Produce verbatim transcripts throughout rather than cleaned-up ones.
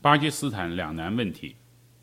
巴基斯坦两难问题。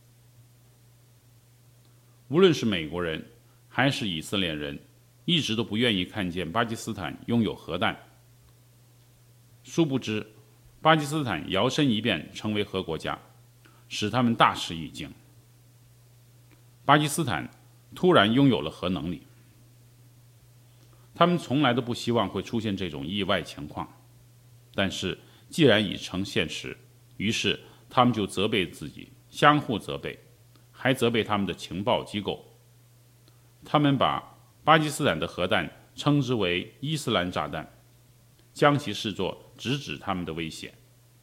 无论是美国人还是以色列人，一直都不愿意看见巴基斯坦拥有核弹。殊不知，巴基斯坦摇身一变成为核国家，使他们大吃一惊。巴基斯坦突然拥有了核能力，他们从来都不希望会出现这种意外情况，但是既然已成现实，于是他们就责备自己，相互责备，还责备他们的情报机构。他们把巴基斯坦的核弹称之为伊斯兰炸弹，将其视作直指他们的威胁。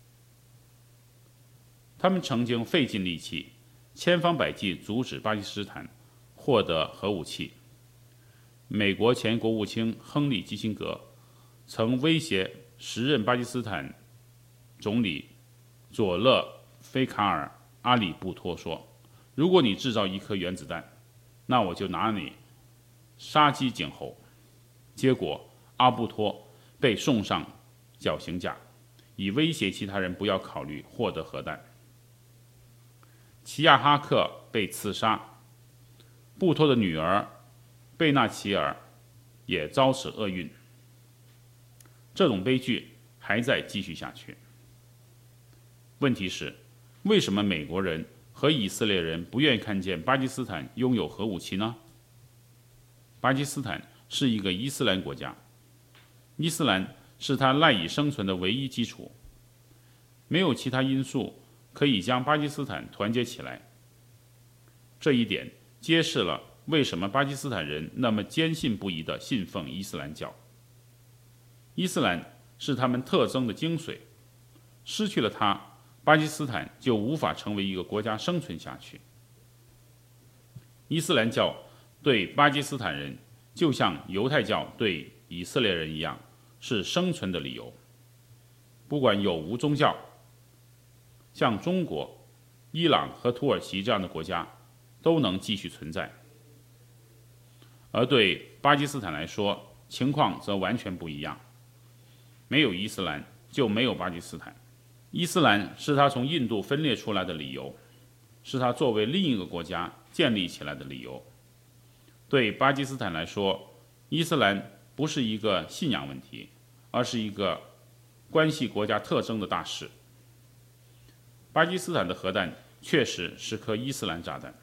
他们曾经费尽力气，千方百计阻止巴基斯坦获得核武器。美国前国务卿亨利·基辛格曾威胁时任巴基斯坦总理佐勒菲卡尔·阿里布托说，如果你制造一颗原子弹，那我就拿你杀鸡儆猴。结果阿布托被送上绞刑架，以威胁其他人不要考虑获得核弹。齐亚哈克被刺杀，布托的女儿贝纳齐尔也遭此厄运。这种悲剧还在继续下去。问题是，为什么美国人和以色列人不愿意看见巴基斯坦拥有核武器呢？巴基斯坦是一个伊斯兰国家，伊斯兰是它赖以生存的唯一基础，没有其他因素可以将巴基斯坦团结起来。这一点揭示了为什么巴基斯坦人那么坚信不疑地信奉伊斯兰教。伊斯兰是他们特征的精髓，失去了它，巴基斯坦就无法成为一个国家生存下去。伊斯兰教对巴基斯坦人就像犹太教对以色列人一样，是生存的理由。不管有无宗教，像中国、伊朗和土耳其这样的国家都能继续存在。而对巴基斯坦来说，情况则完全不一样。没有伊斯兰，就没有巴基斯坦。伊斯兰是它从印度分裂出来的理由，是它作为另一个国家建立起来的理由。对巴基斯坦来说，伊斯兰不是一个信仰问题，而是一个关系国家特征的大事。巴基斯坦的核弹确实是颗伊斯兰炸弹。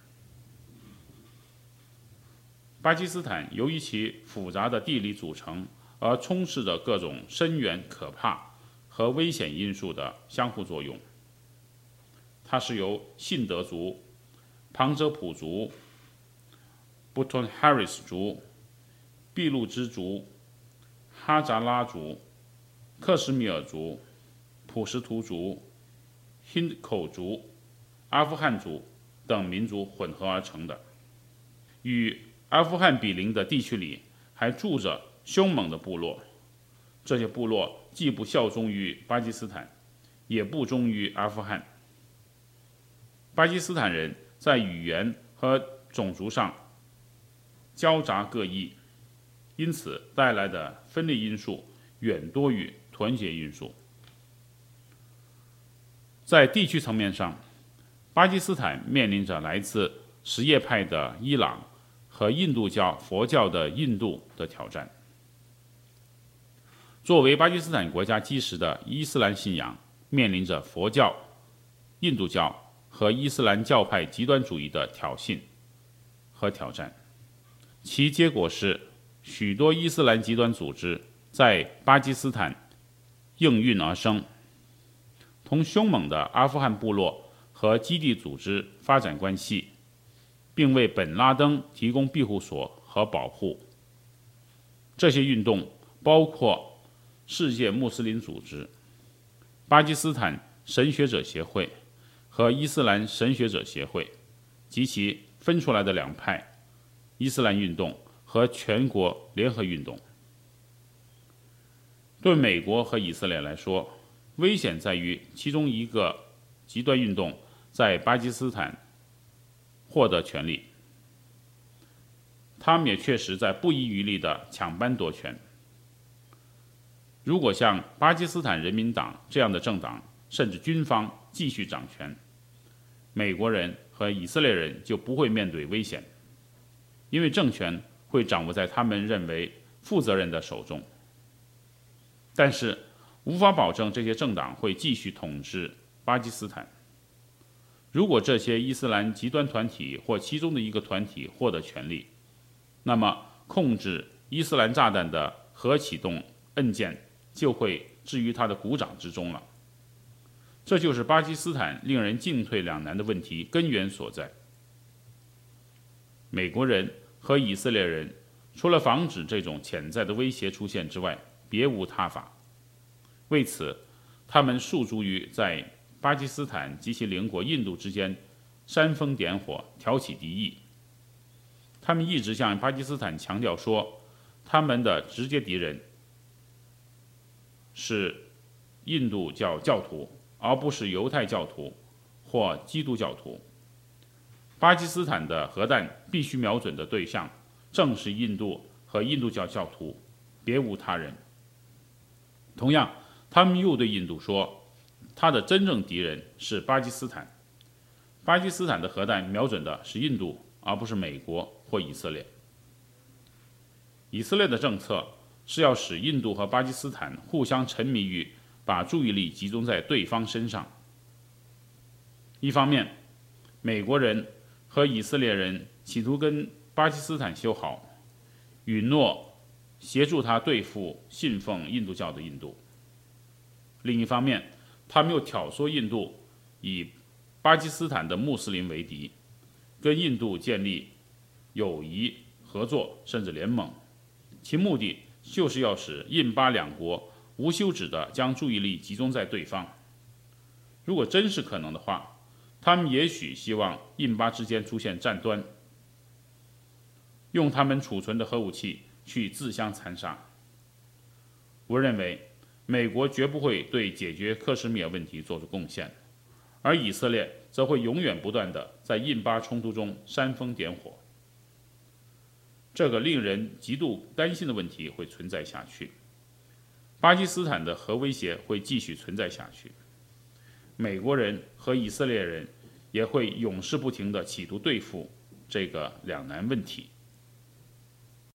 巴基斯坦由于其复杂的地理组成，而充斥着各种深远、可怕和危险因素的相互作用。它是由信德族、旁遮普族、布吞哈里斯族、俾路支族、哈扎拉族、克什米尔族、普什图族、辛口族、阿富汗族等民族混合而成的。与阿富汗比邻的地区里还住着凶猛的部落，这些部落既不效忠于巴基斯坦，也不忠于阿富汗。巴基斯坦人在语言和种族上交杂各异，因此带来的分裂因素远多于团结因素。在地区层面上，巴基斯坦面临着来自什叶派的伊朗和印度教佛教的印度的挑战。作为巴基斯坦国家基石的伊斯兰信仰面临着佛教、印度教和伊斯兰教派极端主义的挑衅和挑战，其结果是许多伊斯兰极端组织在巴基斯坦应运而生，同凶猛的阿富汗部落和基地组织发展关系，并为本拉登提供庇护所和保护。这些运动包括世界穆斯林组织、巴基斯坦神学者协会和伊斯兰神学者协会及其分出来的两派伊斯兰运动和全国联合运动。对美国和以色列来说，危险在于其中一个极端运动在巴基斯坦获得权力，他们也确实在不遗余力地抢班夺权。如果像巴基斯坦人民党这样的政党甚至军方继续掌权，美国人和以色列人就不会面对危险，因为政权会掌握在他们认为负责任的手中。但是无法保证这些政党会继续统治巴基斯坦。如果这些伊斯兰极端团体或其中的一个团体获得权力，那么控制伊斯兰炸弹的核启动按键就会置于他的股掌之中了。这就是巴基斯坦令人进退两难的问题根源所在。美国人和以色列人除了防止这种潜在的威胁出现之外，别无他法。为此，他们诉诸于在巴基斯坦及其邻国印度之间煽风点火，挑起敌意。他们一直向巴基斯坦强调说，他们的直接敌人是印度教教徒，而不是犹太教徒或基督教徒。巴基斯坦的核弹必须瞄准的对象正是印度和印度教教徒，别无他人。同样，他们又对印度说，他的真正敌人是巴基斯坦。巴基斯坦的核弹瞄准的是印度，而不是美国或以色列。以色列的政策是要使印度和巴基斯坦互相沉迷于把注意力集中在对方身上。一方面，美国人和以色列人企图跟巴基斯坦修好，允诺协助他对付信奉印度教的印度。另一方面，他们又挑唆印度以巴基斯坦的穆斯林为敌，跟印度建立友谊、合作甚至联盟，其目的就是要使印巴两国无休止地将注意力集中在对方。如果真是可能的话，他们也许希望印巴之间出现战端，用他们储存的核武器去自相残杀。我认为美国绝不会对解决克什米尔问题做出贡献，而以色列则会永远不断地在印巴冲突中煽风点火。这个令人极度担心的问题会存在下去，巴基斯坦的核威胁会继续存在下去，美国人和以色列人也会永世不停地企图对付这个两难问题。